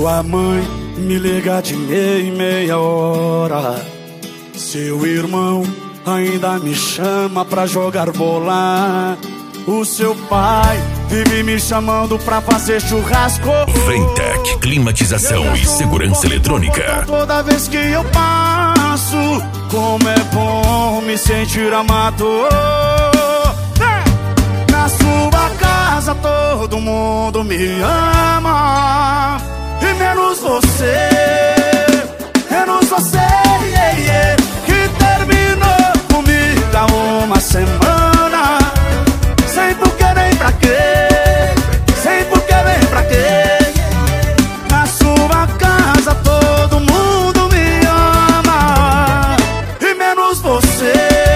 Sua mãe me liga de meia em meia hora. Seu irmão ainda me chama pra jogar bola. O seu pai vive me chamando pra fazer churrasco. Ventec, climatização e segurança eletrônica. Toda vez que eu passo, como é bom me sentir amado. Na sua casa todo mundo me ama, e menos você, yeah, yeah, que terminou comigo há uma semana, sem porquê nem pra quê, sem porquê nem pra quê. Na sua casa todo mundo me ama, e menos você,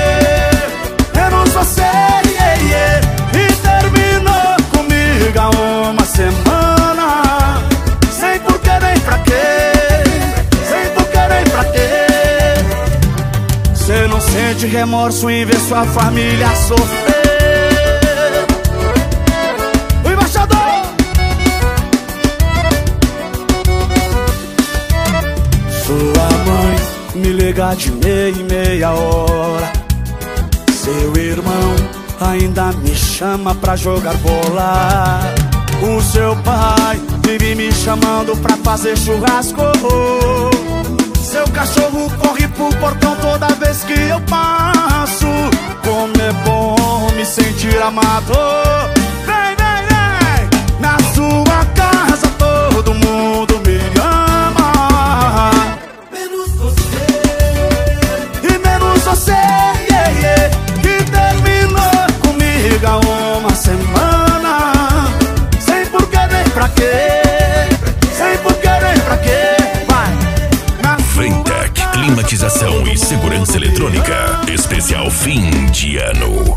yeah, yeah, e terminou comigo há uma semana, sem porquê nem pra quê, sem porquê nem pra quê. Cê não sente remorso em ver sua família sofrer? O embaixador! Sua mãe me liga de meia em meia hora. Seu irmão ainda me chama pra jogar bola. O seu pai vive me chamando pra fazer churrasco. Seu cachorro corre pro portão toda vez que eu passo. Como é bom me sentir amado. Vem, vem, vem! Na sua casa todo mundo me ama, menos você, e menos você, yeah, yeah, que terminou comigo há uma semana, sem porquê nem pra quê, sem porquê nem pra quê. Ventec, climatização e segurança eletrônica. Especial fim de ano.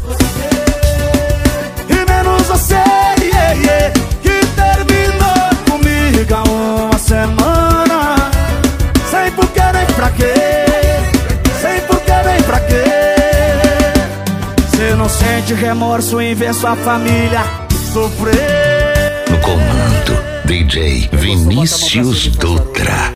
E menos você, yeah, yeah, que terminou comigo há uma semana, sem porquê nem pra quê, sem porquê nem pra quê. Cê não sente remorso em ver sua família sofrer? No comando, DJ Vinícius Dutra.